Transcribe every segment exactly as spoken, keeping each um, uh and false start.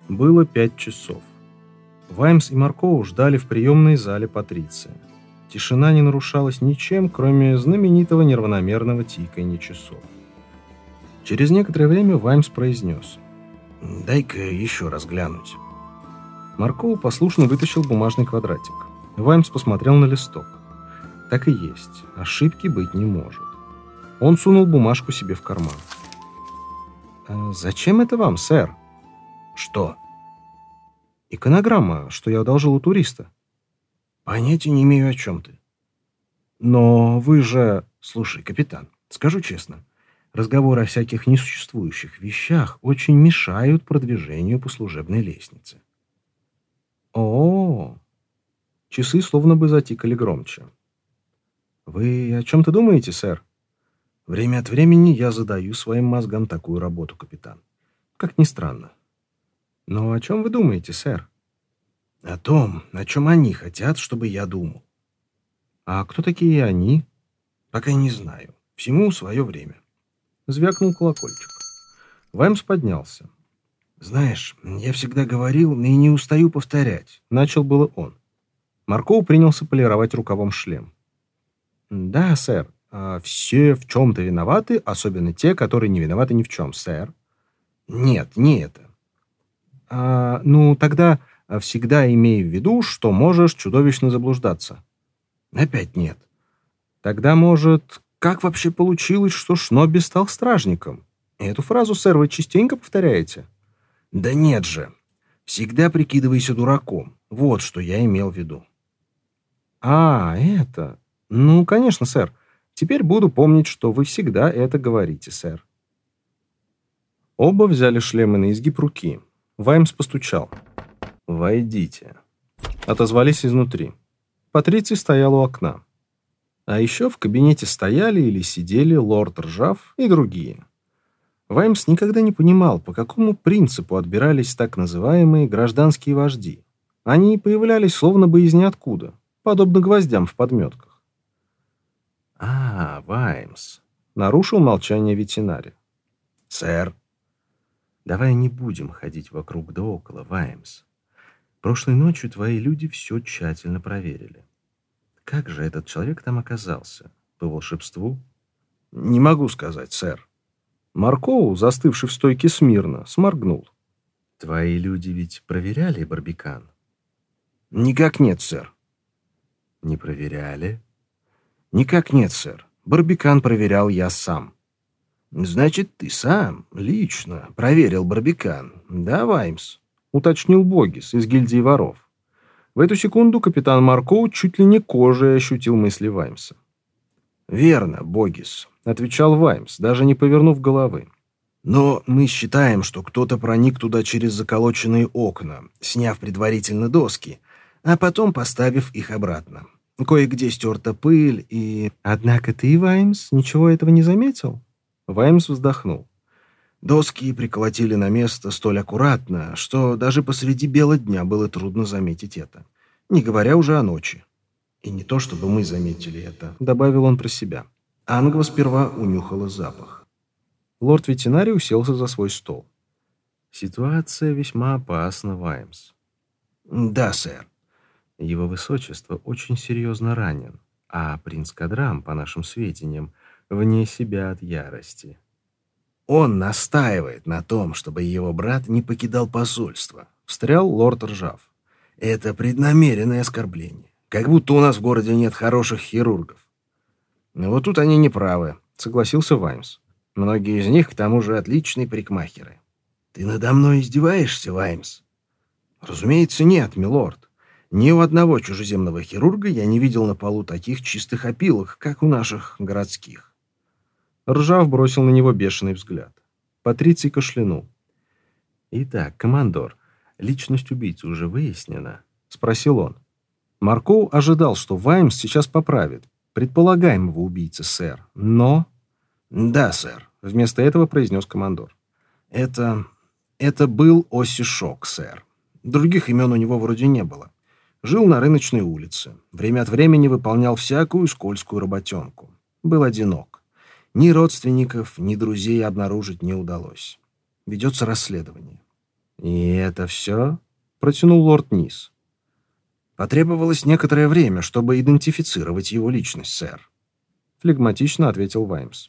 Было пять часов. Ваймс и Маркоу ждали в приемной зале Патриция. Тишина не нарушалась ничем, кроме знаменитого неравномерного тиканья часов. Через некоторое время Ваймс произнес: «Дай-ка еще раз глянуть». Маркоу послушно вытащил бумажный квадратик. Ваймс посмотрел на листок. Так и есть, ошибки быть не может. Он сунул бумажку себе в карман. «А зачем это вам, сэр?» «Что?» «Иконограмма, что я одолжил у туриста». «Понятия не имею, о чем ты». «Но вы же...» «Слушай, капитан, скажу честно, разговоры о всяких несуществующих вещах очень мешают продвижению по служебной лестнице». О-о-о! Часы словно бы затикали громче. «Вы о чем-то думаете, сэр?» «Время от времени я задаю своим мозгам такую работу, капитан. Как ни странно». «Но о чем вы думаете, сэр?» «О том, о чем они хотят, чтобы я думал». «А кто такие они?» «Пока не знаю. Всему свое время». Звякнул колокольчик. Ваймс поднялся. «Знаешь, я всегда говорил и не устаю повторять», — начал было он. Маркоу принялся полировать рукавом шлем. «Да, сэр, все в чем-то виноваты, особенно те, которые не виноваты ни в чем, сэр». «Нет, не это». А, «Ну, тогда всегда имей в виду, что можешь чудовищно заблуждаться». «Опять нет». «Тогда, может, как вообще получилось, что Шнобби стал стражником? Эту фразу, сэр, вы частенько повторяете?» «Да нет же. Всегда прикидывайся дураком. Вот что я имел в виду». «А, это... Ну, конечно, сэр. Теперь буду помнить, что вы всегда это говорите, сэр». Оба взяли шлемы на изгиб руки. Ваймс постучал. «Войдите». Отозвались изнутри. Патриций стоял у окна. А еще в кабинете стояли или сидели лорд Ржав и другие. Ваймс никогда не понимал, по какому принципу отбирались так называемые гражданские вожди. Они появлялись словно бы из ниоткуда, подобно гвоздям в подметках. «А, Ваймс», — нарушил молчание ветеринар. «Сэр». «Давай не будем ходить вокруг да около, Ваймс. Прошлой ночью твои люди все тщательно проверили. Как же этот человек там оказался? По волшебству?» «Не могу сказать, сэр». Маркоу, застывший в стойке смирно, сморгнул. «Твои люди ведь проверяли барбикан?» «Никак нет, сэр». «Не проверяли?» «Никак нет, сэр. Барбикан проверял я сам». «Значит, ты сам, лично, проверил барбикан, да, Ваймс?» — уточнил Богис из гильдии воров. В эту секунду капитан Маркоу чуть ли не кожей ощутил мысли Ваймса. «Верно, Богис», — отвечал Ваймс, даже не повернув головы. «Но мы считаем, что кто-то проник туда через заколоченные окна, сняв предварительно доски, а потом поставив их обратно. Кое-где стерта пыль и...» «Однако ты, Ваймс, ничего этого не заметил?» Ваймс вздохнул. «Доски приколотили на место столь аккуратно, что даже посреди бела дня было трудно заметить это, не говоря уже о ночи. И не то, чтобы мы заметили это», — добавил он про себя. Ангва сперва унюхала запах. Лорд-ветеринарий уселся за свой стол. «Ситуация весьма опасна, Ваймс». «Да, сэр». «Его высочество очень серьезно ранен, а принц Кадрам, по нашим сведениям, вне себя от ярости». «Он настаивает на том, чтобы его брат не покидал посольство», — встрял лорд Ржав. «Это преднамеренное оскорбление. Как будто у нас в городе нет хороших хирургов». «Вот тут они не правы», — согласился Ваймс. «Многие из них, к тому же, отличные парикмахеры». «Ты надо мной издеваешься, Ваймс?» «Разумеется, нет, милорд. Ни у одного чужеземного хирурга я не видел на полу таких чистых опилок, как у наших городских». Ржав бросил на него бешеный взгляд. Патриций кашлянул. «Итак, командор, личность убийцы уже выяснена?» — спросил он. Маркоу ожидал, что Ваймс сейчас поправит предполагаемого убийцы, сэр, но... «Да, сэр», — вместо этого произнес командор. «Это... это был Осси Шок, сэр. Других имен у него вроде не было. Жил на рыночной улице. Время от времени выполнял всякую скользкую работенку. Был одинок. Ни родственников, ни друзей обнаружить не удалось. Ведется расследование. «И это все?» — протянул лорд Низ. «Потребовалось некоторое время, чтобы идентифицировать его личность, сэр», — флегматично ответил Ваймс.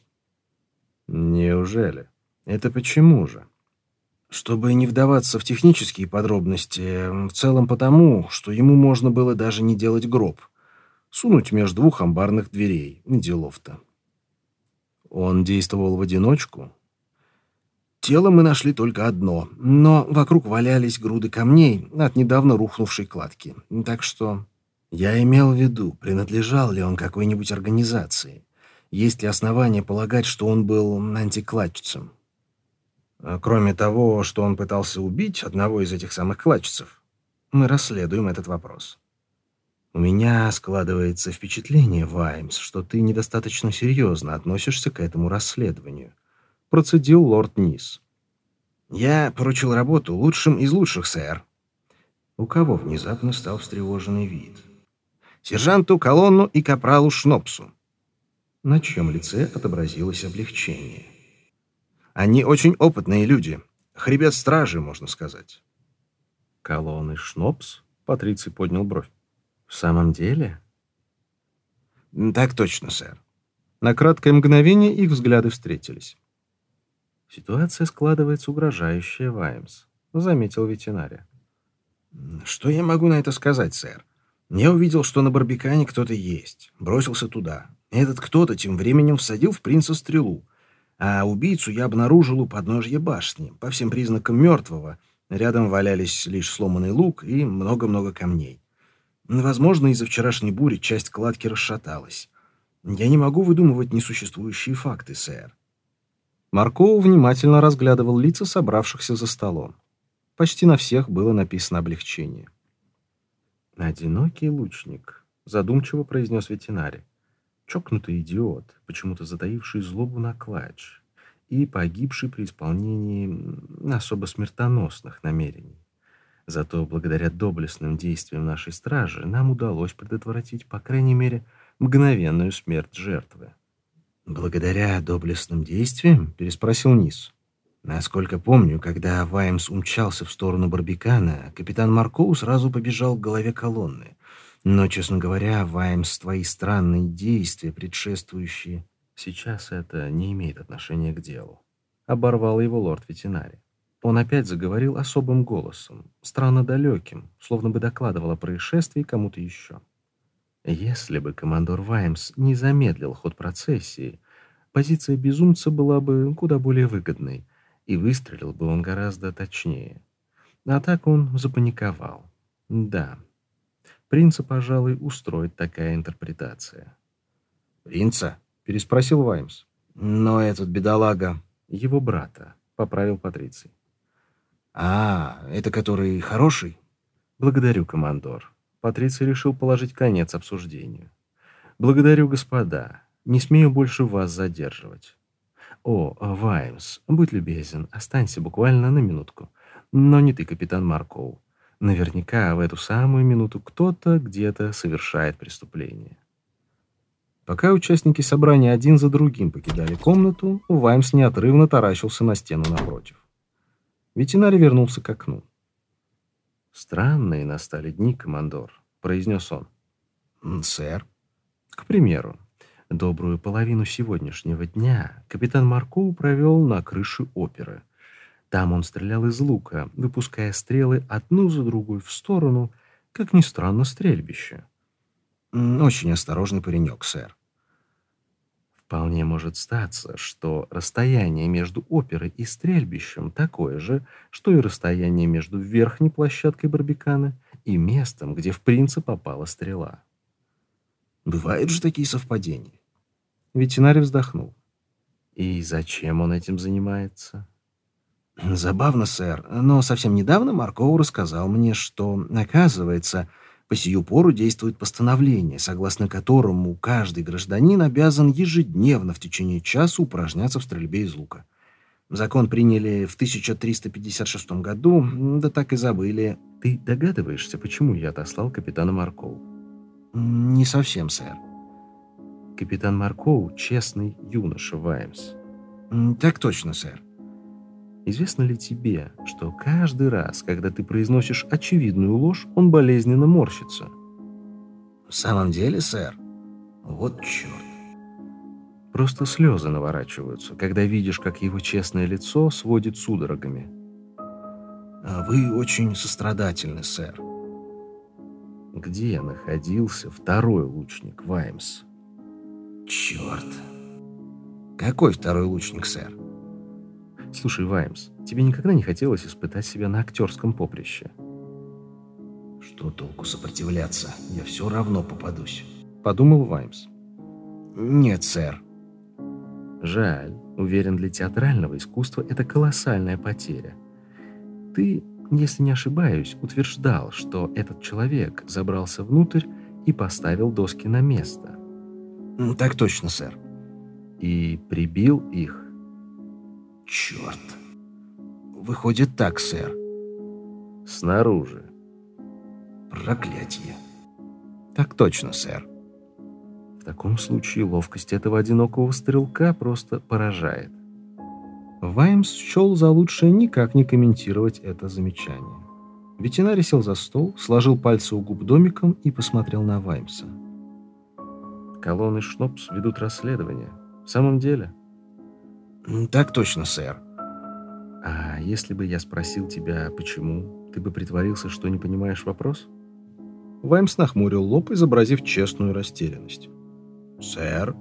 «Неужели? Это почему же?» «Чтобы не вдаваться в технические подробности, в целом потому, что ему можно было даже не делать гроб, сунуть между двух амбарных дверей, делов-то». «Он действовал в одиночку?» «Тело мы нашли только одно, но вокруг валялись груды камней от недавно рухнувшей кладки. Так что я имел в виду, принадлежал ли он какой-нибудь организации. Есть ли основания полагать, что он был антикладчицем? А кроме того, что он пытался убить одного из этих самых кладчицев, мы расследуем этот вопрос». «У меня складывается впечатление, Ваймс, что ты недостаточно серьезно относишься к этому расследованию», — процедил лорд Низ. «Я поручил работу лучшим из лучших, сэр». У кого внезапно стал встревоженный вид? «Сержанту Колонну и капралу Шнопсу». На чьем лице отобразилось облегчение? «Они очень опытные люди. Хребет стражи, можно сказать». «Колонн и Шнопс?» — Патриций поднял бровь. «В самом деле?» «Так точно, сэр». На краткое мгновение их взгляды встретились. «Ситуация складывается угрожающая, Ваймс», — заметил ветеринар. «Что я могу на это сказать, сэр? Я увидел, что на барбикане кто-то есть. Бросился туда. Этот кто-то тем временем всадил в принца стрелу. А убийцу я обнаружил у подножья башни. По всем признакам мертвого. Рядом валялись лишь сломанный лук и много-много камней. Возможно, из-за вчерашней бури часть кладки расшаталась. Я не могу выдумывать несуществующие факты, сэр». Маркоу внимательно разглядывал лица собравшихся за столом. Почти на всех было написано облегчение. «Одинокий лучник», — задумчиво произнес ветеринар. «Чокнутый идиот, почему-то затаивший злобу на клатч и погибший при исполнении особо смертоносных намерений. Зато благодаря доблестным действиям нашей стражи нам удалось предотвратить, по крайней мере, мгновенную смерть жертвы». «Благодаря доблестным действиям?» — переспросил Низ. «Насколько помню, когда Ваймс умчался в сторону Барбикана, капитан Маркоу сразу побежал к голове колонны. Но, честно говоря, Ваймс, твои странные действия, предшествующие...» «Сейчас это не имеет отношения к делу», — оборвал его лорд-ветеринар. Он опять заговорил особым голосом, странно далеким, словно бы докладывал о происшествии кому-то еще. «Если бы командор Ваймс не замедлил ход процессии, позиция безумца была бы куда более выгодной, и выстрелил бы он гораздо точнее. А так он запаниковал. Да, принца, пожалуй, устроит такая интерпретация». «Принца?» — переспросил Ваймс. «Но этот бедолага...» «Его брата», — поправил Патриций. «А, это который хороший?» «Благодарю, командор». Патриций решил положить конец обсуждению. «Благодарю, господа. Не смею больше вас задерживать. О, Ваймс, будь любезен, останься буквально на минутку. Но не ты, капитан Маркоу. Наверняка в эту самую минуту кто-то где-то совершает преступление». Пока участники собрания один за другим покидали комнату, Ваймс неотрывно таращился на стену напротив. Ветеринар вернулся к окну. «Странные настали дни, командор», — произнес он. «Сэр?» «К примеру, добрую половину сегодняшнего дня капитан Маркоу провел на крыше оперы. Там он стрелял из лука, выпуская стрелы одну за другой в сторону, как ни странно, стрельбище». «Очень осторожный паренек, сэр». «Вполне может статься, что расстояние между оперой и стрельбищем такое же, что и расстояние между верхней площадкой барбикана и местом, где в принца попала стрела». «Бывают же такие совпадения». Ветеринар вздохнул. «И зачем он этим занимается?» «Забавно, сэр, но совсем недавно Маркоу рассказал мне, что, оказывается, по сию пору действует постановление, согласно которому каждый гражданин обязан ежедневно в течение часа упражняться в стрельбе из лука. Закон приняли в тысяча триста пятьдесят шестом году, да так и забыли». «Ты догадываешься, почему я отослал капитана Маркоу?» «Не совсем, сэр». «Капитан Маркоу — честный юноша, Ваймс». «Так точно, сэр». Известно ли тебе, что каждый раз, когда ты произносишь очевидную ложь, он болезненно морщится? В самом деле, сэр? Вот черт. Просто слезы наворачиваются, когда видишь, как его честное лицо сводит судорогами. Вы очень сострадательны, сэр. Где находился второй лучник, Ваймс? Черт. Какой второй лучник, сэр? Слушай, Ваймс, тебе никогда не хотелось испытать себя на актерском поприще? Что толку сопротивляться? Я все равно попадусь. Подумал Ваймс. Нет, сэр. Жаль. Уверен, для театрального искусства это колоссальная потеря. Ты, если не ошибаюсь, утверждал, что этот человек забрался внутрь и поставил доски на место. Так точно, сэр. И прибил их. Черт. Выходит так, сэр. Снаружи. Проклятие. Так точно, сэр. В таком случае ловкость этого одинокого стрелка просто поражает. Ваймс счел за лучшее никак не комментировать это замечание. Ветеринар сел за стол, сложил пальцы у губ домиком и посмотрел на Ваймса. Колонны Шнопс ведут расследование. В самом деле? Так точно, сэр. А если бы я спросил тебя, почему, ты бы притворился, что не понимаешь вопрос? Ваймс нахмурил лоб, изобразив честную растерянность. Сэр?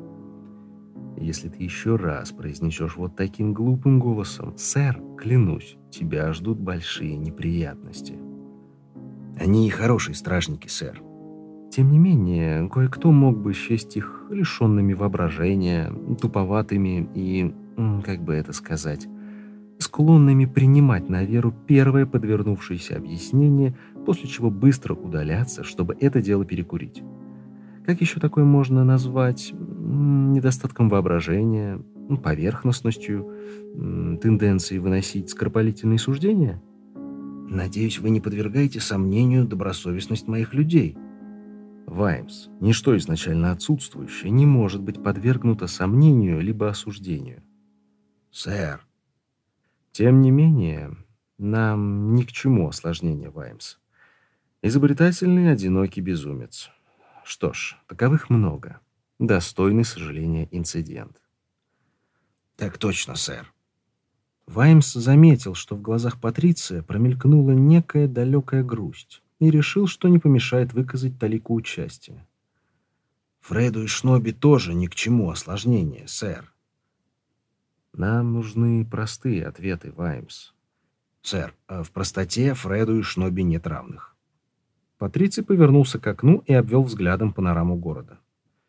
Если ты еще раз произнесешь вот таким глупым голосом, сэр, клянусь, тебя ждут большие неприятности. Они хорошие стражники, сэр. Тем не менее, кое-кто мог бы счесть их лишенными воображения, туповатыми и, как бы это сказать, склонными принимать на веру первое подвернувшееся объяснение, после чего быстро удаляться, чтобы это дело перекурить. Как еще такое можно назвать? Недостатком воображения, поверхностностью, тенденцией выносить скоропалительные суждения? Надеюсь, вы не подвергаете сомнению добросовестность моих людей. Ваймс, ничто изначально отсутствующее не может быть подвергнуто сомнению либо осуждению. Сэр. Тем не менее, нам ни к чему осложнения, Ваймс. Изобретательный, одинокий безумец. Что ж, таковых много. Достойный сожаления инцидент. Так точно, сэр. Ваймс заметил, что в глазах Патриция промелькнула некая далекая грусть, и решил, что не помешает выказать талику участия. Фреду и Шноби тоже ни к чему осложнения, сэр. Нам нужны простые ответы, Ваймс. Сэр, в простоте Фреду и Шноби нет равных. Патриций повернулся к окну и обвел взглядом панораму города.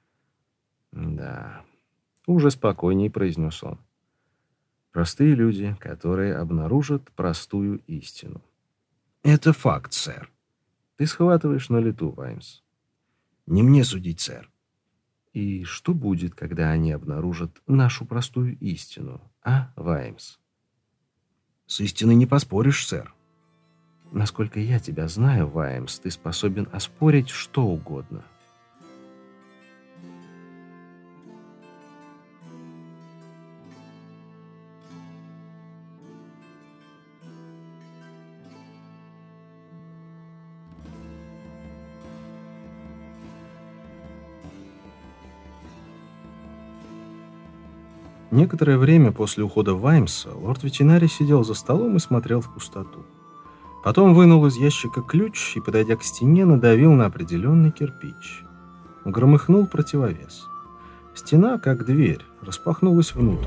Да, уже спокойнее произнес он. Простые люди, которые обнаружат простую истину. Это факт, сэр. Ты схватываешь на лету, Ваймс. Не мне судить, сэр. И что будет, когда они обнаружат нашу простую истину, а, Ваймс? С истиной не поспоришь, сэр. Насколько я тебя знаю, Ваймс, ты способен оспорить что угодно. Некоторое время после ухода Ваймса лорд-ветеринарий сидел за столом и смотрел в пустоту. Потом вынул из ящика ключ и, подойдя к стене, надавил на определенный кирпич. Громыхнул противовес. Стена, как дверь, распахнулась внутрь.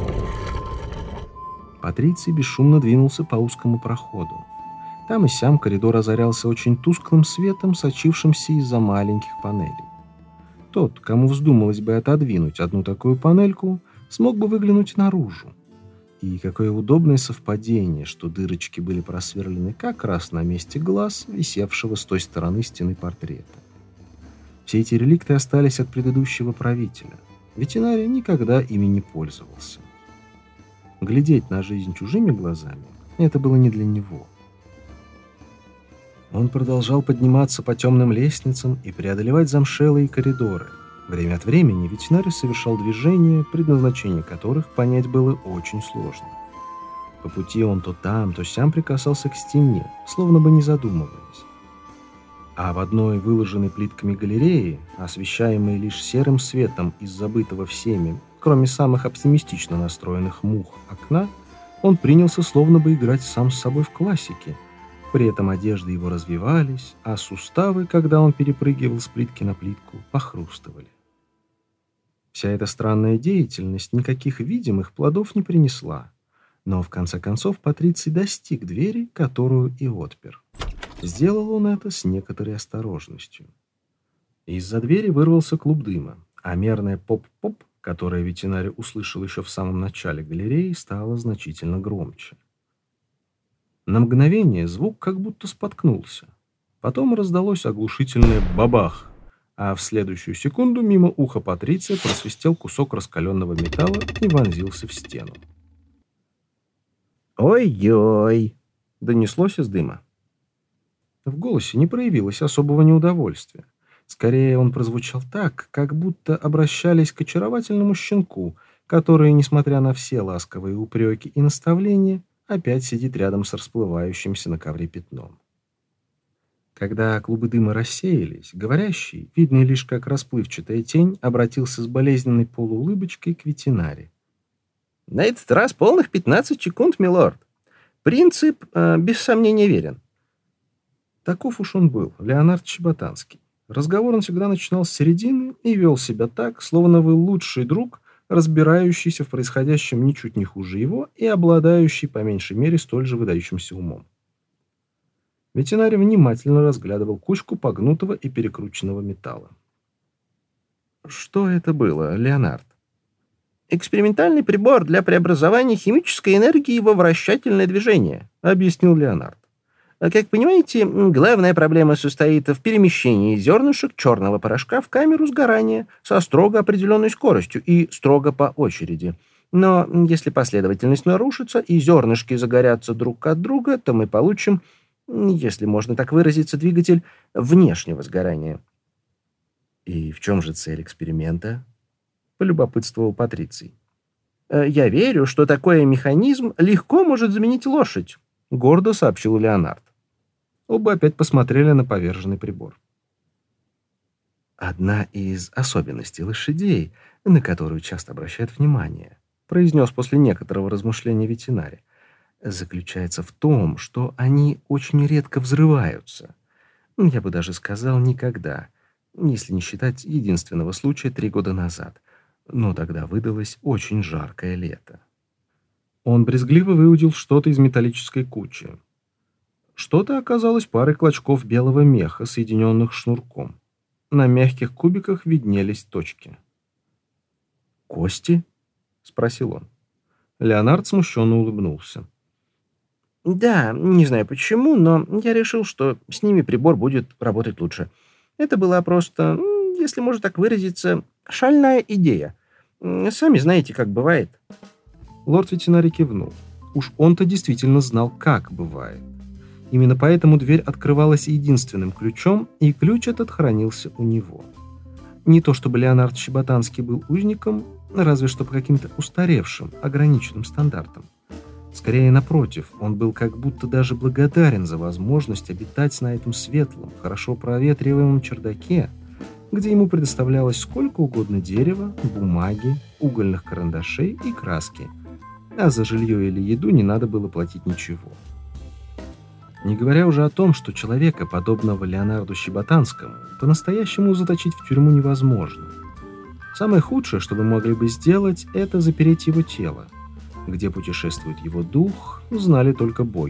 Патриций бесшумно двинулся по узкому проходу. Там и сям коридор озарялся очень тусклым светом, сочившимся из-за маленьких панелей. Тот, кому вздумалось бы отодвинуть одну такую панельку, смог бы выглянуть наружу. И какое удобное совпадение, что дырочки были просверлены как раз на месте глаз, висевшего с той стороны стены портрета. Все эти реликты остались от предыдущего правителя. Ветеринарий никогда ими не пользовался. Глядеть на жизнь чужими глазами – это было не для него. Он продолжал подниматься по темным лестницам и преодолевать замшелые коридоры. Время от времени ветеринарий совершал движения, предназначение которых понять было очень сложно. По пути он то там, то сям прикасался к стене, словно бы не задумываясь. А в одной выложенной плитками галереи, освещаемой лишь серым светом из забытого всеми, кроме самых оптимистично настроенных мух окна, он принялся словно бы играть сам с собой в классике. При этом одежды его развивались, а суставы, когда он перепрыгивал с плитки на плитку, похрустывали. Вся эта странная деятельность никаких видимых плодов не принесла, но в конце концов Патриций достиг двери, которую и отпер. Сделал он это с некоторой осторожностью. Из-за двери вырвался клуб дыма, а мерное поп-поп, которое ветеринар услышал еще в самом начале галереи, стало значительно громче. На мгновение звук как будто споткнулся. Потом раздалось оглушительное бабах, а в следующую секунду мимо уха Патриция просвистел кусок раскаленного металла и вонзился в стену. «Ой-ой!» — донеслось из дыма. В голосе не проявилось особого неудовольствия. Скорее, он прозвучал так, как будто обращались к очаровательному щенку, который, несмотря на все ласковые упреки и наставления, опять сидит рядом с расплывающимся на ковре пятном. Когда клубы дыма рассеялись, говорящий, видный лишь как расплывчатая тень, обратился с болезненной полуулыбочкой к ветеринаре. «На этот раз полных пятнадцать секунд, милорд. Принцип, э, без сомнения, верен». Таков уж он был, Леонард Чеботанский. Разговор он всегда начинал с середины и вел себя так, словно вы лучший друг, разбирающийся в происходящем ничуть не хуже его и обладающий, по меньшей мере, столь же выдающимся умом. Ветеринар внимательно разглядывал кучку погнутого и перекрученного металла. «Что это было, Леонард?» «Экспериментальный прибор для преобразования химической энергии во вращательное движение», — объяснил Леонард. «Как понимаете, главная проблема состоит в перемещении зернышек черного порошка в камеру сгорания со строго определенной скоростью и строго по очереди. Но если последовательность нарушится и зернышки загорятся друг от друга, то мы получим, если можно так выразиться, двигатель внешнего сгорания». «И в чем же цель эксперимента?» — полюбопытствовал Патриций. «Я верю, что такой механизм легко может заменить лошадь», — гордо сообщил Леонард. Оба опять посмотрели на поверженный прибор. «Одна из особенностей лошадей, на которую часто обращают внимание», — произнес после некоторого размышления ветеринар, «заключается в том, что они очень редко взрываются. Я бы даже сказал, никогда, если не считать единственного случая три года назад. Но тогда выдалось очень жаркое лето». Он брезгливо выудил что-то из металлической кучи. Что-то оказалось парой клочков белого меха, соединенных шнурком. На мягких кубиках виднелись точки. «Кости?» — спросил он. Леонард смущенно улыбнулся. «Да, не знаю почему, но я решил, что с ними прибор будет работать лучше. Это была просто, если можно так выразиться, шальная идея. Сами знаете, как бывает». Лорд-ветеринар кивнул. Уж он-то действительно знал, как бывает. Именно поэтому дверь открывалась единственным ключом, и ключ этот хранился у него. Не то чтобы Леонард Чеботанский был узником, разве что по каким-то устаревшим, ограниченным стандартам. Скорее, напротив, он был как будто даже благодарен за возможность обитать на этом светлом, хорошо проветриваемом чердаке, где ему предоставлялось сколько угодно дерева, бумаги, угольных карандашей и краски, а за жилье или еду не надо было платить ничего. Не говоря уже о том, что человека, подобного Леонарду Чеботанскому, по-настоящему заточить в тюрьму невозможно. Самое худшее, что вы могли бы сделать, это запереть его тело. Где путешествует его дух, знали только боги.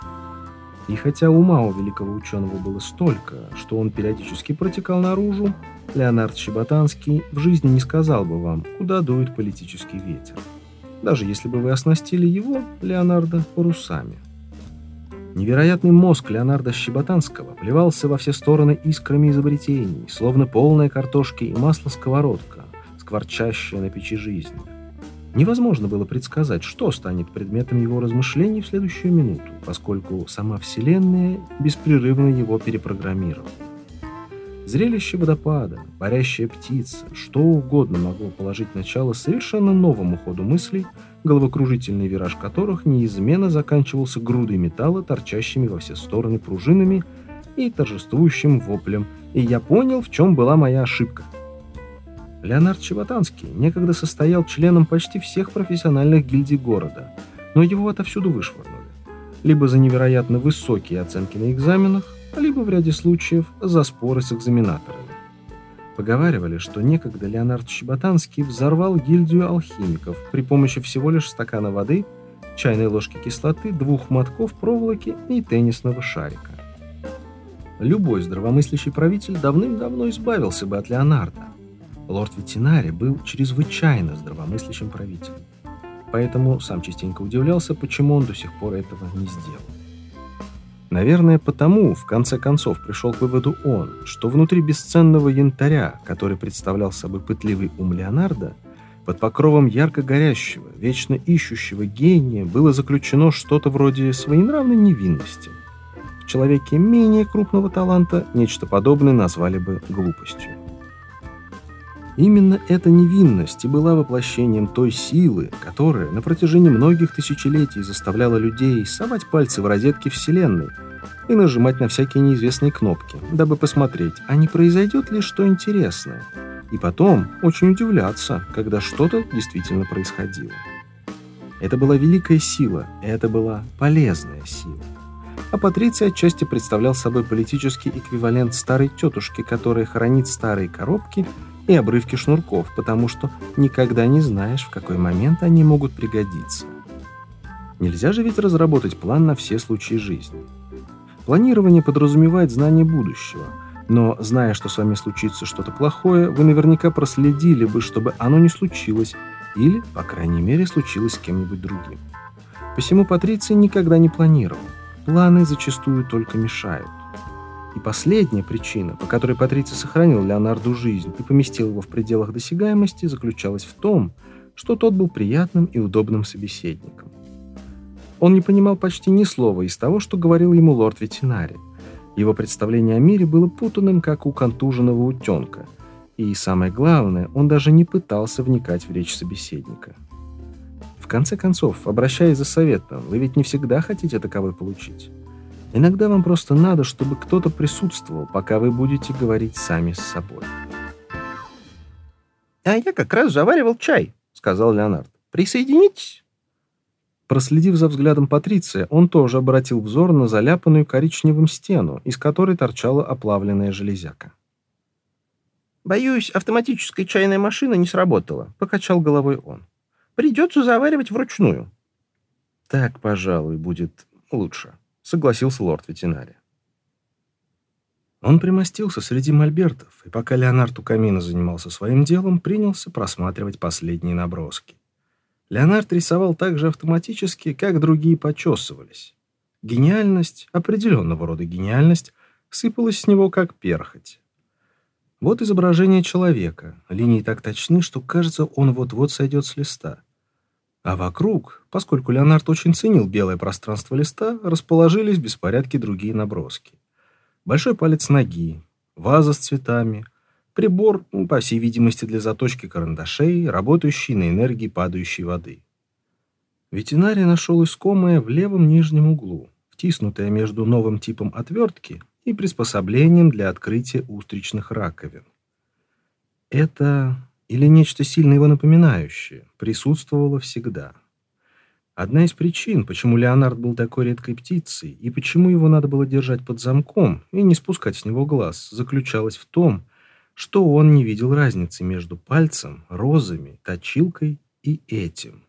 И хотя ума у великого ученого было столько, что он периодически протекал наружу, Леонард Чеботанский в жизни не сказал бы вам, куда дует политический ветер. Даже если бы вы оснастили его, Леонардо, парусами. Невероятный мозг Леонарда Чеботанского плевался во все стороны искрами изобретений, словно полная картошки и масла сковородка, скворчащая на печи жизни. Невозможно было предсказать, что станет предметом его размышлений в следующую минуту, поскольку сама Вселенная беспрерывно его перепрограммировала. Зрелище водопада, парящая птица, что угодно могло положить начало совершенно новому ходу мыслей, головокружительный вираж которых неизменно заканчивался грудой металла, торчащими во все стороны пружинами и торжествующим воплем. И я понял, в чем была моя ошибка. Леонард Чеботанский некогда состоял членом почти всех профессиональных гильдий города, но его отовсюду вышвырнули. Либо за невероятно высокие оценки на экзаменах, либо в ряде случаев за споры с экзаменаторами. Поговаривали, что некогда Леонард Чеботанский взорвал гильдию алхимиков при помощи всего лишь стакана воды, чайной ложки кислоты, двух мотков проволоки и теннисного шарика. Любой здравомыслящий правитель давным-давно избавился бы от Леонарда. Лорд Ветинари был чрезвычайно здравомыслящим правителем. Поэтому сам частенько удивлялся, почему он до сих пор этого не сделал. Наверное, потому, в конце концов, пришел к выводу он, что внутри бесценного янтаря, который представлял собой пытливый ум Леонардо, под покровом ярко горящего, вечно ищущего гения было заключено что-то вроде своенравной невинности. В человеке менее крупного таланта нечто подобное назвали бы глупостью. Именно эта невинность и была воплощением той силы, которая на протяжении многих тысячелетий заставляла людей совать пальцы в розетки Вселенной и нажимать на всякие неизвестные кнопки, дабы посмотреть, а не произойдет ли что интересное, и потом очень удивляться, когда что-то действительно происходило. Это была великая сила, и это была полезная сила. А Патриций отчасти представлял собой политический эквивалент старой тетушки, которая хранит старые коробки и обрывки шнурков, потому что никогда не знаешь, в какой момент они могут пригодиться. Нельзя же ведь разработать план на все случаи жизни. Планирование подразумевает знание будущего, но, зная, что с вами случится что-то плохое, вы наверняка проследили бы, чтобы оно не случилось, или, по крайней мере, случилось с кем-нибудь другим. Посему Патриций никогда не планировал. Планы зачастую только мешают. И последняя причина, по которой Патриций сохранил Леонарду жизнь и поместил его в пределах досягаемости, заключалась в том, что тот был приятным и удобным собеседником. Он не понимал почти ни слова из того, что говорил ему лорд Ветинари. Его представление о мире было путанным, как у контуженного утенка. И, самое главное, он даже не пытался вникать в речь собеседника. В конце концов, обращаясь за советом, вы ведь не всегда хотите таковой получить. Иногда вам просто надо, чтобы кто-то присутствовал, пока вы будете говорить сами с собой. «А я как раз заваривал чай», — сказал Леонард. «Присоединитесь?» Проследив за взглядом Патриция, он тоже обратил взор на заляпанную коричневым стену, из которой торчала оплавленная железяка. «Боюсь, автоматическая чайная машина не сработала», — покачал головой он. «Придется заваривать вручную». «Так, пожалуй, будет лучше», — согласился лорд Ветинари. Он примостился среди мольбертов, и пока Леонард у камина занимался своим делом, принялся просматривать последние наброски. Леонард рисовал так же автоматически, как другие почесывались. Гениальность, определенного рода гениальность, сыпалась с него как перхоть. Вот изображение человека, линии так точны, что кажется, он вот-вот сойдет с листа. А вокруг, поскольку Леонард очень ценил белое пространство листа, расположились в беспорядке другие наброски. Большой палец ноги, ваза с цветами, прибор, по всей видимости, для заточки карандашей, работающий на энергии падающей воды. Ветинарий нашел искомое в левом нижнем углу, втиснутое между новым типом отвертки и приспособлением для открытия устричных раковин. Это, или нечто сильно его напоминающее, присутствовало всегда. Одна из причин, почему Леонард был такой редкой птицей и почему его надо было держать под замком и не спускать с него глаз, заключалась в том, что он не видел разницы между пальцем, розами, точилкой и этим.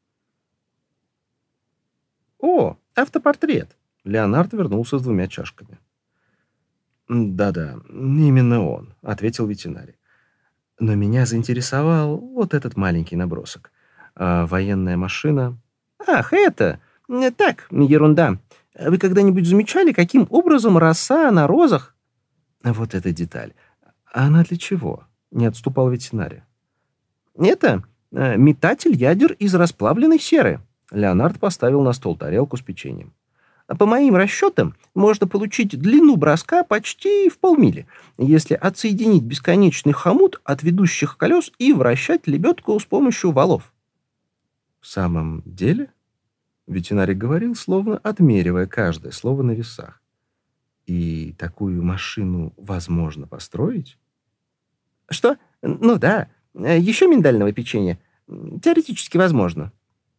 «О, автопортрет!» Леонард вернулся с двумя чашками. «Да-да, именно он», — ответил ветеринар. «Но меня заинтересовал вот этот маленький набросок. А военная машина...» «Ах, это... Так, ерунда. Вы когда-нибудь замечали, каким образом роса на розах...» «Вот эта деталь. А она для чего?» — не отступал ветеринар. «Это э, метатель ядер из расплавленной серы». Леонард поставил на стол тарелку с печеньем. По моим расчетам, можно получить длину броска почти в полмили, если отсоединить бесконечный хомут от ведущих колес и вращать лебедку с помощью валов. В самом деле? Ветеринарий говорил, словно отмеривая каждое слово на весах. И такую машину возможно построить? Что? Ну да. Еще миндального печенья. Теоретически возможно.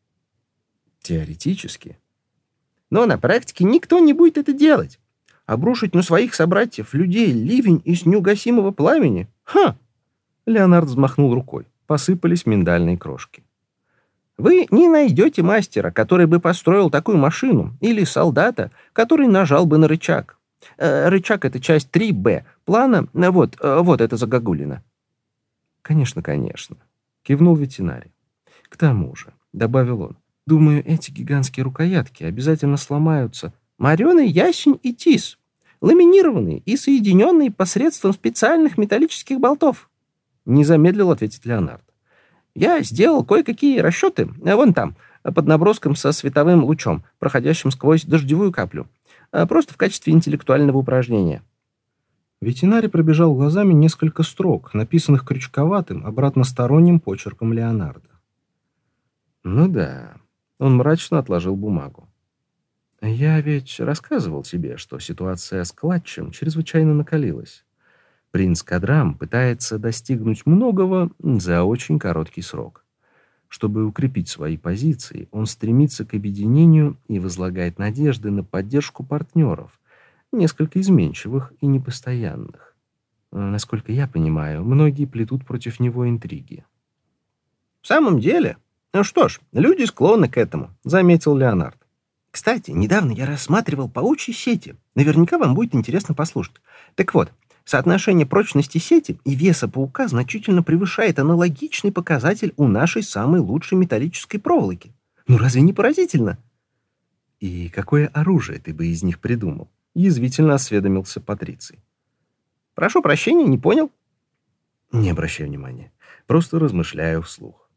Теоретически? Но на практике никто не будет это делать. Обрушить на своих собратьев, людей, ливень из неугасимого пламени? Ха! Леонард взмахнул рукой. Посыпались миндальные крошки. Вы не найдете мастера, который бы построил такую машину, или солдата, который нажал бы на рычаг. Э, рычаг — это часть три бэ плана. Вот, э, вот это загогулина. Конечно, конечно. Кивнул ветеринарий. К тому же, добавил он, думаю, эти гигантские рукоятки обязательно сломаются. Мореный ясень и тис, ламинированные и соединенные посредством специальных металлических болтов. Не замедлил ответить Леонард. Я сделал кое-какие расчеты, вон там, под наброском со световым лучом, проходящим сквозь дождевую каплю. Просто в качестве интеллектуального упражнения. Ветеринарий пробежал глазами несколько строк, написанных крючковатым, обратносторонним почерком Леонарда. Ну да, он мрачно отложил бумагу. Я ведь рассказывал тебе, что ситуация с клатчем чрезвычайно накалилась. Принц Кадрам пытается достигнуть многого за очень короткий срок. Чтобы укрепить свои позиции, он стремится к объединению и возлагает надежды на поддержку партнеров, несколько изменчивых и непостоянных. Насколько я понимаю, многие плетут против него интриги. В самом деле? Ну что ж, люди склонны к этому, заметил Леонард. Кстати, недавно я рассматривал паучьи сети. Наверняка вам будет интересно послушать. Так вот, соотношение прочности сети и веса паука значительно превышает аналогичный показатель у нашей самой лучшей металлической проволоки. Ну разве не поразительно? И какое оружие ты бы из них придумал? Язвительно осведомился Патриций. Прошу прощения, не понял? Не обращай внимания. Просто размышляю вслух.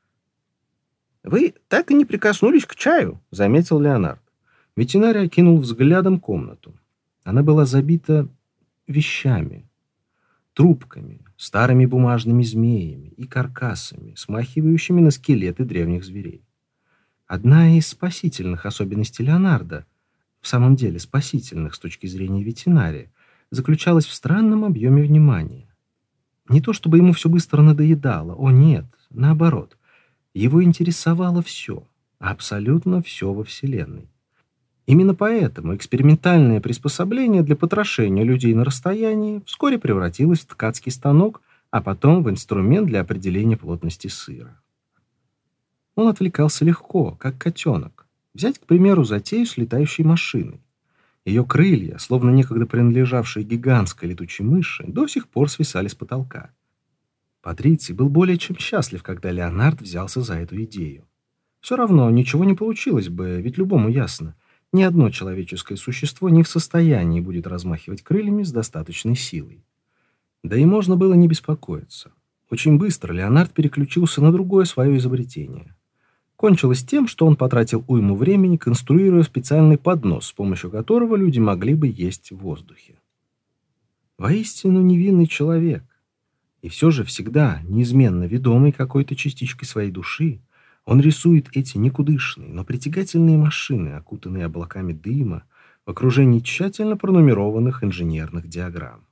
Вы так и не прикоснулись к чаю, заметил Леонард. Ветеринарий окинул взглядом комнату. Она была забита вещами, трубками, старыми бумажными змеями и каркасами, смахивающими на скелеты древних зверей. Одна из спасительных особенностей Леонарда, в самом деле спасительных с точки зрения ветеринария, заключалась в странном объеме внимания. Не то чтобы ему все быстро надоедало, о нет, наоборот. Его интересовало все, абсолютно все во Вселенной. Именно поэтому экспериментальное приспособление для потрошения людей на расстоянии вскоре превратилось в ткацкий станок, а потом в инструмент для определения плотности сыра. Он отвлекался легко, как котенок. Взять, к примеру, затею с летающей машиной. Ее крылья, словно некогда принадлежавшие гигантской летучей мыши, до сих пор свисали с потолка. Патриций был более чем счастлив, когда Леонард взялся за эту идею. Все равно ничего не получилось бы, ведь любому ясно, ни одно человеческое существо не в состоянии будет размахивать крыльями с достаточной силой. Да и можно было не беспокоиться. Очень быстро Леонард переключился на другое свое изобретение. Кончилось тем, что он потратил уйму времени, конструируя специальный поднос, с помощью которого люди могли бы есть в воздухе. Воистину невинный человек. И все же всегда, неизменно ведомый какой-то частичкой своей души, он рисует эти никудышные, но притягательные машины, окутанные облаками дыма, в окружении тщательно пронумерованных инженерных диаграмм.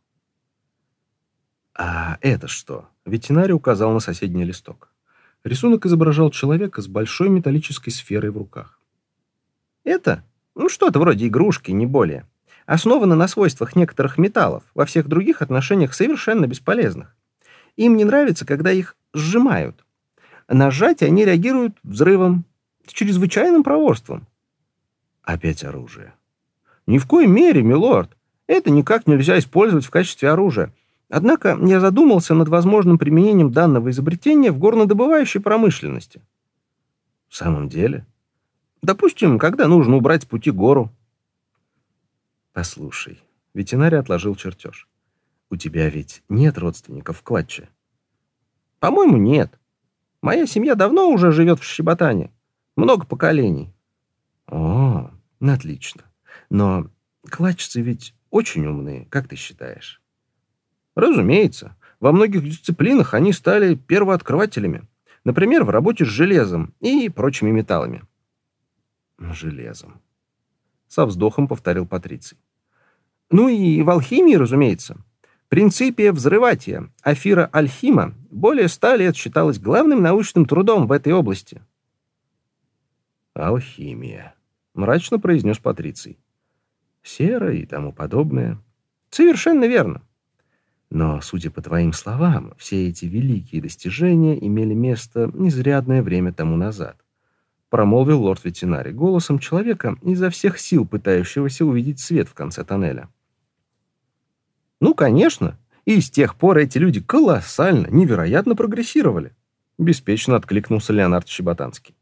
«А это что?» Ветеринарий указал на соседний листок. Рисунок изображал человека с большой металлической сферой в руках. «Это? Ну, что-то вроде игрушки, не более. Основано на свойствах некоторых металлов, во всех других отношениях совершенно бесполезных. Им не нравится, когда их сжимают. На сжатие они реагируют взрывом, с чрезвычайным проворством». «Опять оружие?» «Ни в коей мере, милорд. Это никак нельзя использовать в качестве оружия. Однако я задумался над возможным применением данного изобретения в горнодобывающей промышленности». «В самом деле?» «Допустим, когда нужно убрать с пути гору». «Послушай», — ветеринарий отложил чертеж. «У тебя ведь нет родственников в клатче?» «По-моему, нет. Моя семья давно уже живет в Щеботане. Много поколений». «О, отлично. Но кладчицы ведь очень умные, как ты считаешь? Разумеется. Во многих дисциплинах они стали первооткрывателями. Например, в работе с железом и прочими металлами. Железом. Со вздохом повторил Патриций. Ну и в алхимии, разумеется. Принципия взрыватия Афира Альхима более ста лет считалось главным научным трудом в этой области. Алхимия, мрачно произнес Патриций. Сера и тому подобное. Совершенно верно. Но, судя по твоим словам, все эти великие достижения имели место изрядное время тому назад, промолвил лорд-ветеринарий голосом человека, изо всех сил пытающегося увидеть свет в конце тоннеля. Ну, конечно. И с тех пор эти люди колоссально, невероятно прогрессировали. Беспечно откликнулся Леонард Щеботанский.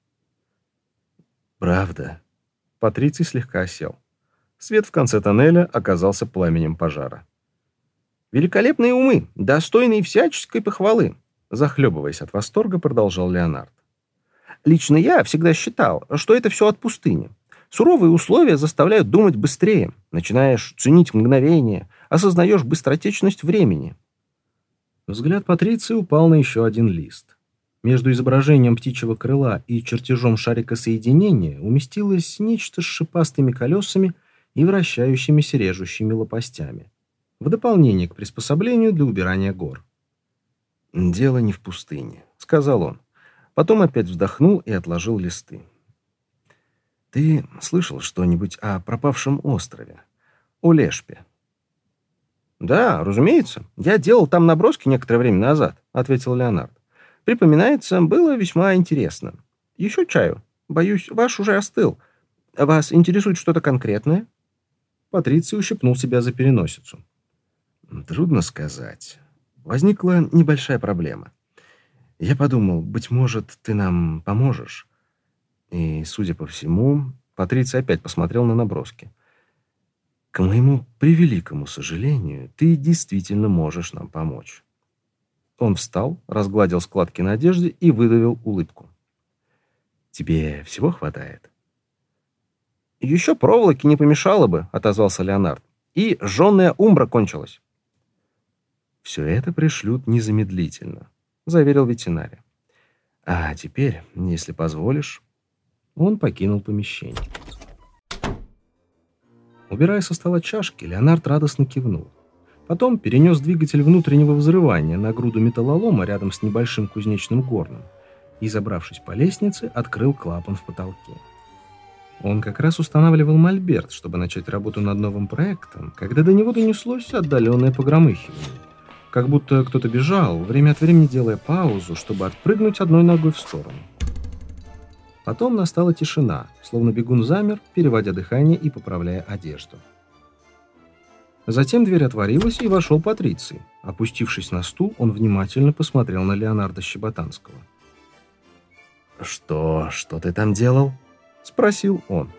Правда? Патриций слегка осел. Свет в конце тоннеля оказался пламенем пожара. Великолепные умы, достойные всяческой похвалы, захлебываясь от восторга, продолжал Леонард. Лично я всегда считал, что это все от пустыни. Суровые условия заставляют думать быстрее. Начинаешь ценить мгновение, осознаешь быстротечность времени. Взгляд Патриции упал на еще один лист. Между изображением птичьего крыла и чертежом шарика соединения уместилось нечто с шипастыми колесами и вращающимися режущими лопастями, в дополнение к приспособлению для убирания гор. «Дело не в пустыне», — сказал он. Потом опять вздохнул и отложил листы. «Ты слышал что-нибудь о пропавшем острове? О Лешпе?» «Да, разумеется. Я делал там наброски некоторое время назад», — ответил Леонард. «Припоминается, было весьма интересно. Еще чаю. Боюсь, ваш уже остыл. Вас интересует что-то конкретное?» Патриций ущипнул себя за переносицу. «Трудно сказать. Возникла небольшая проблема. Я подумал, быть может, ты нам поможешь?» И, судя по всему, Патриций опять посмотрел на наброски. «К моему превеликому сожалению, ты действительно можешь нам помочь». Он встал, разгладил складки на одежде и выдавил улыбку. «Тебе всего хватает?» «Еще проволоки не помешало бы», — отозвался Леонард. «И жженая умбра кончилась». «Все это пришлют незамедлительно», — заверил ветеринар. «А теперь, если позволишь...» Он покинул помещение. Убирая со стола чашки, Леонард радостно кивнул. Потом перенес двигатель внутреннего взрывания на груду металлолома рядом с небольшим кузнечным горном и, забравшись по лестнице, открыл клапан в потолке. Он как раз устанавливал мольберт, чтобы начать работу над новым проектом, когда до него донеслось отдаленное погромыхивание. Как будто кто-то бежал, время от времени делая паузу, чтобы отпрыгнуть одной ногой в сторону. Потом настала тишина, словно бегун замер, переводя дыхание и поправляя одежду. Затем дверь отворилась, и вошел Патриций. Опустившись на стул, он внимательно посмотрел на Леонарда Щеботанского. «Что, что ты там делал?» — спросил он.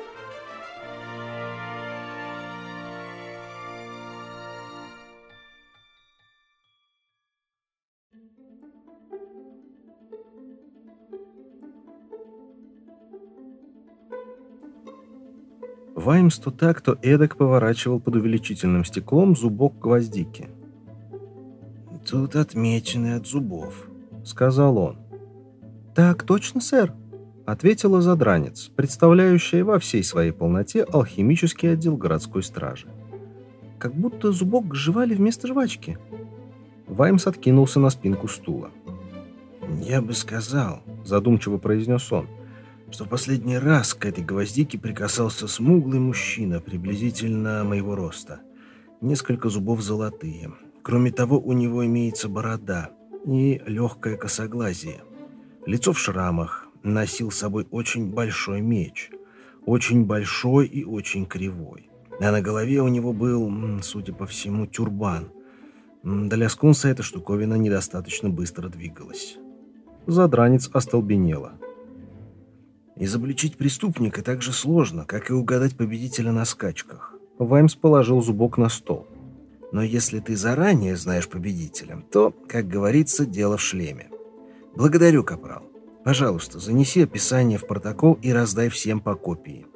Ваймс то так, то эдак поворачивал под увеличительным стеклом зубок гвоздики. «Тут отмечены от зубов», — сказал он. «Так точно, сэр», — ответила задранец, представляющая во всей своей полноте алхимический отдел городской стражи. «Как будто зубок жевали вместо жвачки». Ваймс откинулся на спинку стула. «Я бы сказал», — задумчиво произнес он, что в последний раз к этой гвоздике прикасался смуглый мужчина приблизительно моего роста. Несколько зубов золотые. Кроме того, у него имеется борода и легкое косоглазие. Лицо в шрамах. Носил с собой очень большой меч. Очень большой и очень кривой. А на голове у него был, судя по всему, тюрбан. Для скунса эта штуковина недостаточно быстро двигалась. Задранец остолбенела. Изобличить преступника так же сложно, как и угадать победителя на скачках. Ваймс положил зубок на стол. Но если ты заранее знаешь победителя, то, как говорится, дело в шлеме. Благодарю, капрал. Пожалуйста, занеси описание в протокол и раздай всем по копии.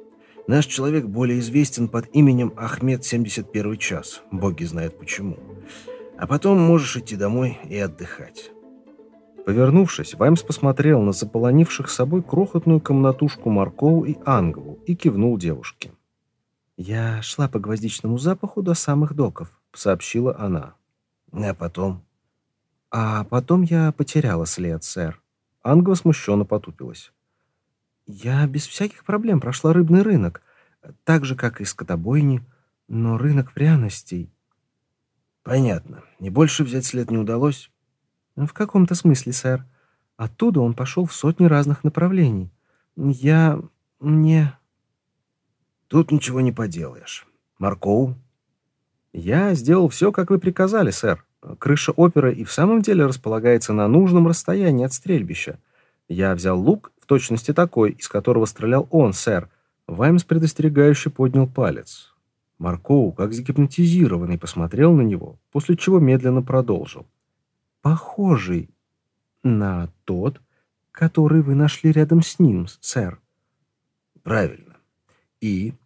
Наш человек более известен под именем Ахмед семьдесят первый час. Боги знают почему. А потом можешь идти домой и отдыхать». Повернувшись, Ваймс посмотрел на заполонивших собой крохотную комнатушку Маркоу и Ангву и кивнул девушке. «Я шла по гвоздичному запаху до самых доков», — сообщила она. А потом? «А потом я потеряла след, сэр». Ангва смущенно потупилась. «Я без всяких проблем прошла рыбный рынок, так же, как и скотобойни, но рынок пряностей...» «Понятно. И больше взять след не удалось?» «В каком-то смысле, сэр. Оттуда он пошел в сотни разных направлений. Я... мне...» «Тут ничего не поделаешь. Маркоу?» «Я сделал все, как вы приказали, сэр. Крыша оперы и в самом деле располагается на нужном расстоянии от стрельбища. Я взял лук, в точности такой, из которого стрелял он, сэр». Ваймс предостерегающе поднял палец. Маркоу, как загипнотизированный, посмотрел на него, после чего медленно продолжил. «Похожий на тот, который вы нашли рядом с ним, сэр». «Правильно. И?»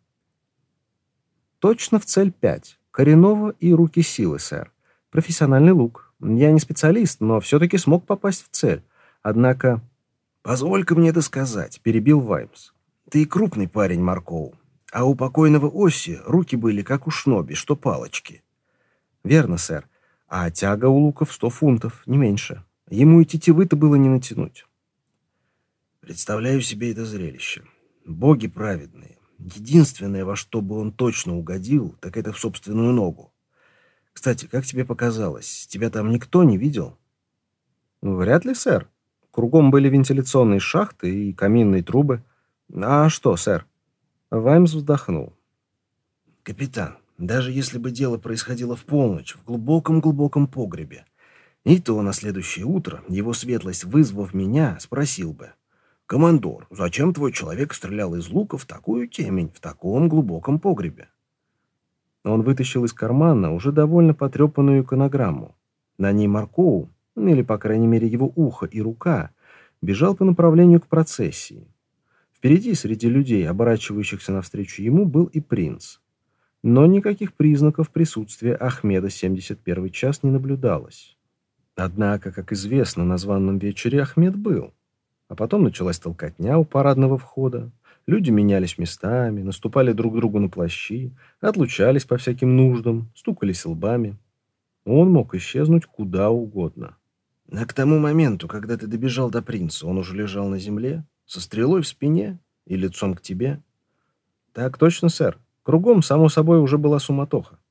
«Точно в цель пять. Коренного и руки силы, сэр. Профессиональный лук. Я не специалист, но все-таки смог попасть в цель. Однако...» «Позволь-ка мне это сказать», — перебил Ваймс. «Ты крупный парень, Маркоу, а у покойного Осси руки были как у шноби, что палочки». «Верно, сэр. А тяга у луков сто фунтов, не меньше. Ему и тетивы-то было не натянуть». «Представляю себе это зрелище. Боги праведные. Единственное, во что бы он точно угодил, так это в собственную ногу. Кстати, как тебе показалось, тебя там никто не видел?» «Вряд ли, сэр. Кругом были вентиляционные шахты и каминные трубы. А что, сэр?» Ваймс вздохнул. «Капитан, даже если бы дело происходило в полночь, в глубоком-глубоком погребе, и то на следующее утро его светлость, вызвав меня, спросил бы: «Командор, зачем твой человек стрелял из лука в такую темень, в таком глубоком погребе?» Он вытащил из кармана уже довольно потрепанную иконограмму. На ней Маркоу, или, по крайней мере, его ухо и рука, бежал по направлению к процессии. Впереди, среди людей, оборачивающихся навстречу ему, был и принц. Но никаких признаков присутствия Ахмеда семьдесят первый час не наблюдалось. Однако, как известно, на званом вечере Ахмед был. А потом началась толкотня у парадного входа. Люди менялись местами, наступали друг другу на плащи, отлучались по всяким нуждам, стукались лбами. Он мог исчезнуть куда угодно. А к тому моменту, когда ты добежал до принца, он уже лежал на земле, со стрелой в спине и лицом к тебе? Так точно, сэр. Кругом, само собой, уже была суматоха.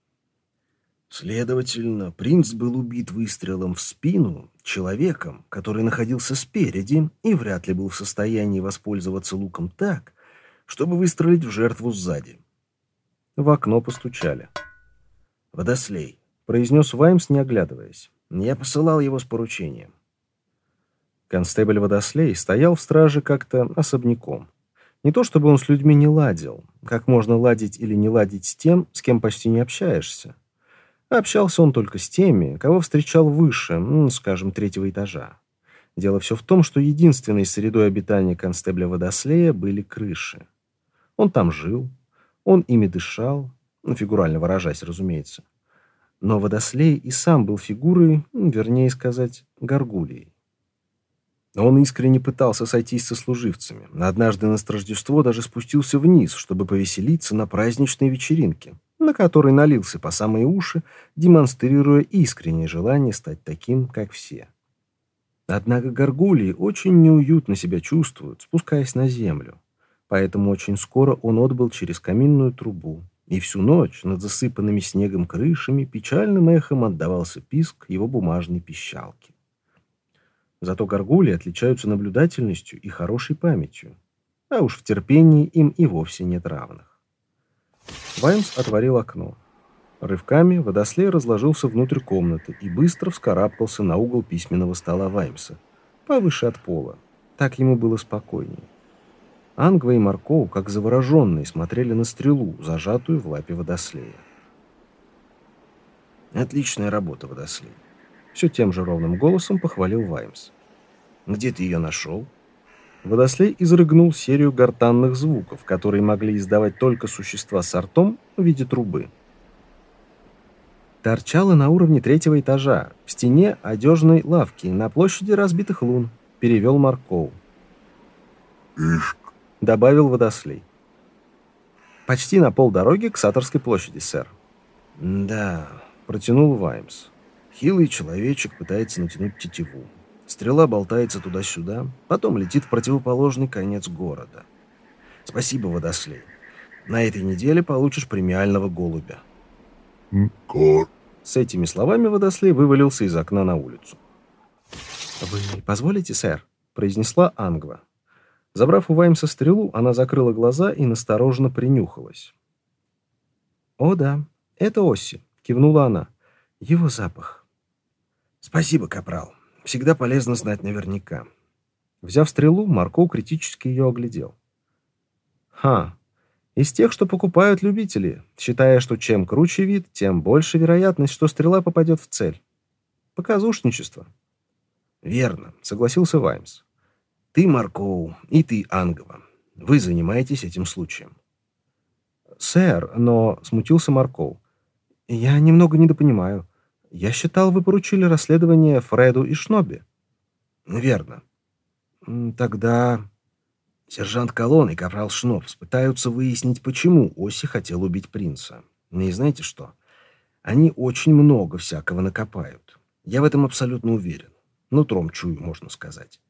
Следовательно, принц был убит выстрелом в спину человеком, который находился спереди и вряд ли был в состоянии воспользоваться луком так, чтобы выстрелить в жертву сзади. В окно постучали. «Водослей», — произнес Ваймс, не оглядываясь. «Я посылал его с поручением». Констебль Водослей стоял в страже как-то особняком. Не то чтобы он с людьми не ладил. Как можно ладить или не ладить с тем, с кем почти не общаешься? Общался он только с теми, кого встречал выше, ну, скажем, третьего этажа. Дело все в том, что единственной средой обитания констебля Водослея были крыши. Он там жил, он ими дышал, ну, фигурально выражаясь, разумеется. Но Водослей и сам был фигурой, вернее сказать, горгульей. Он искренне пытался сойтись со служивцами. Однажды на Рождество даже спустился вниз, чтобы повеселиться на праздничной вечеринке, на которой налился по самые уши, демонстрируя искреннее желание стать таким, как все. Однако горгульи очень неуютно себя чувствуют, спускаясь на землю. Поэтому очень скоро он отбыл через каминную трубу, и всю ночь над засыпанными снегом крышами печальным эхом отдавался писк его бумажной пищалки. Зато горгульи отличаются наблюдательностью и хорошей памятью, а уж в терпении им и вовсе нет равных. Ваймс отворил окно. Рывками Водослей разложился внутрь комнаты и быстро вскарабкался на угол письменного стола Ваймса, повыше от пола. Так ему было спокойнее. Ангва и Маркоу, как завороженные, смотрели на стрелу, зажатую в лапе Водослея. «Отличная работа, Водослей», — все тем же ровным голосом похвалил Ваймс. «Где ты ее нашел?» Водослей изрыгнул серию гортанных звуков, которые могли издавать только существа с ртом в виде трубы. Торчала на уровне третьего этажа, в стене одежной лавки, на площади разбитых лун, перевел Маркоу. «Ишь!» — добавил Водослей. «Почти на полдороги к Саторской площади, сэр». «Да», — протянул Ваймс. Хилый человечек пытается натянуть тетиву. Стрела болтается туда-сюда, потом летит в противоположный конец города. Спасибо, Водослей. На этой неделе получишь премиального голубя. «Как?» С этими словами Водослей вывалился из окна на улицу. «Вы позволите, сэр?» — произнесла Ангва. Забрав у Ваймса стрелу, она закрыла глаза и настороженно принюхалась. «О да, это Осси», — кивнула она. «Его запах». «Спасибо, капрал. Всегда полезно знать наверняка». Взяв стрелу, Маркоу критически ее оглядел. «Ха, из тех, что покупают любители, считая, что чем круче вид, тем больше вероятность, что стрела попадет в цель. Показушничество». «Верно», — согласился Ваймс. «Ты, Маркоу, и ты, Ангва. Вы занимаетесь этим случаем». «Сэр, но...» — смутился Маркоу. «Я немного недопонимаю. Я считал, вы поручили расследование Фреду и Шнобби». «Верно. Тогда...» Сержант Колон и капрал Шнобс пытаются выяснить, почему Осси хотел убить принца. И знаете что? Они очень много всякого накопают. Я в этом абсолютно уверен. Нутром чую, можно сказать.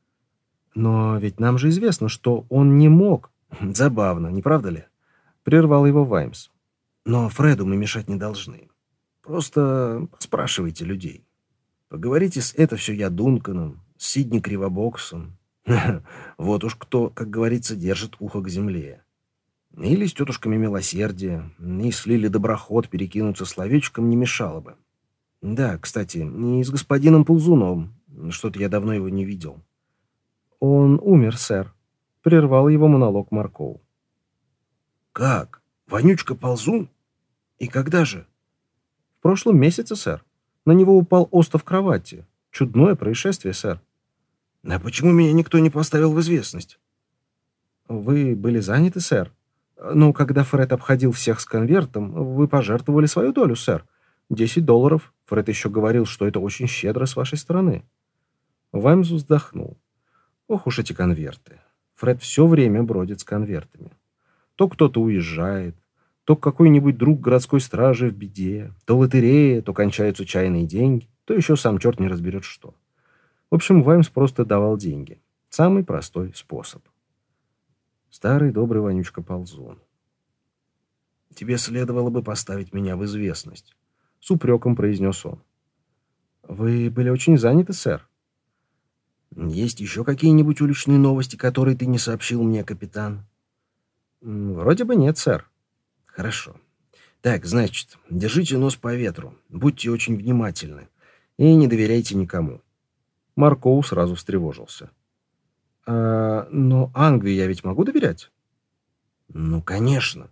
«Но ведь нам же известно, что он не мог». «Забавно, не правда ли?» — прервал его Ваймс. «Но Фреду мы мешать не должны. Просто спрашивайте людей. Поговорите с это все я Дунканом, с Сидни Кривобоксом. Вот уж кто, как говорится, держит ухо к земле. Или с тетушками Милосердия, и с Лили Доброход перекинуться словечком не мешало бы. Да, кстати, и с господином Ползуновым. Что-то я давно его не видел». «Он умер, сэр», — прервал его монолог Маркоу. «Как? Вонючка Ползун? И когда же?» «В прошлом месяце, сэр. На него упал остов кровати. Чудное происшествие, сэр». «А почему меня никто не поставил в известность?» «Вы были заняты, сэр. Но когда Фред обходил всех с конвертом, вы пожертвовали свою долю, сэр. Десять долларов. Фред еще говорил, что это очень щедро с вашей стороны». Ваймс вздохнул. «Ох уж эти конверты. Фред все время бродит с конвертами. То кто-то уезжает, то какой-нибудь друг городской стражи в беде, то лотерея, то кончаются чайные деньги, то еще сам черт не разберет что. В общем, Ваймс просто давал деньги. Самый простой способ. Старый добрый вонючка Ползун. «Тебе следовало бы поставить меня в известность», — с упреком произнес он. «Вы были очень заняты, сэр». «Есть еще какие-нибудь уличные новости, которые ты не сообщил мне, капитан?» «Вроде бы нет, сэр». «Хорошо. Так, значит, держите нос по ветру, будьте очень внимательны и не доверяйте никому». Маркоу сразу встревожился. «А, но Ангве я ведь могу доверять?» «Ну, конечно».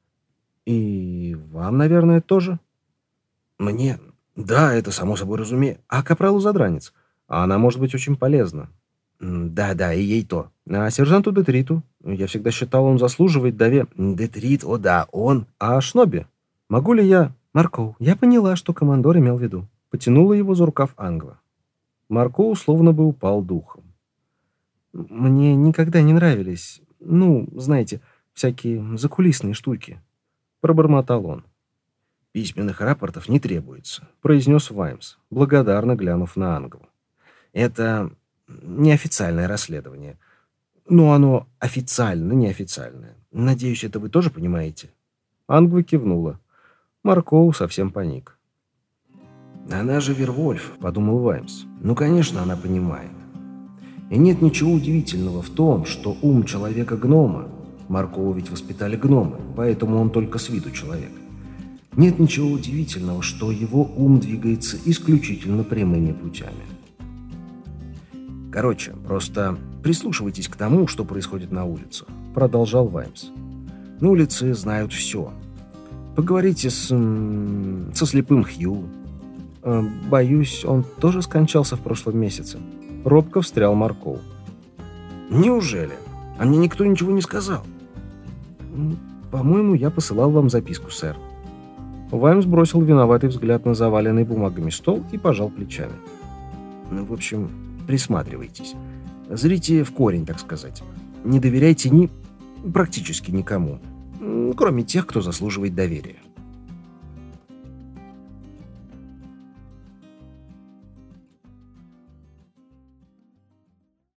«И вам, наверное, тоже?» «Мне? Да, это само собой разумею. А капралу Задранец? А она может быть очень полезна». «Да-да, и ей то». «А сержанту Детриту? Я всегда считал, он заслуживает дове...» «Детрит, о да, он...» «А Шнобби? Могу ли я...» «Маркоу, я поняла, что командор имел в виду». Потянула его за рукав Ангва. Маркоу словно бы упал духом. «Мне никогда не нравились, ну, знаете, всякие закулисные штуки», — пробормотал он. «Письменных рапортов не требуется», — произнес Ваймс, благодарно глянув на Ангву. «Это неофициальное расследование. Но оно официально неофициальное. Надеюсь, это вы тоже понимаете?» Ангва кивнула. Маркоу совсем паник. «Она же Вервольф», — подумал Ваймс. «Ну, конечно, она понимает. И нет ничего удивительного в том, что ум человека-гнома, Маркоу ведь воспитали гномы, поэтому он только с виду человек, нет ничего удивительного, что его ум двигается исключительно прямыми путями. Короче, просто прислушивайтесь к тому, что происходит на улицах», — продолжал Ваймс. «На улице знают все. Поговорите с... со слепым Хью». «Боюсь, он тоже скончался в прошлом месяце». Робко встрял Маркоу. Неужели? А мне никто ничего не сказал. По-моему, я посылал вам записку, сэр. Ваймс бросил виноватый взгляд на заваленный бумагами стол и пожал плечами. Ну, в общем, присматривайтесь. Зрите в корень, так сказать. Не доверяйте ни... практически никому, кроме тех, кто заслуживает доверия.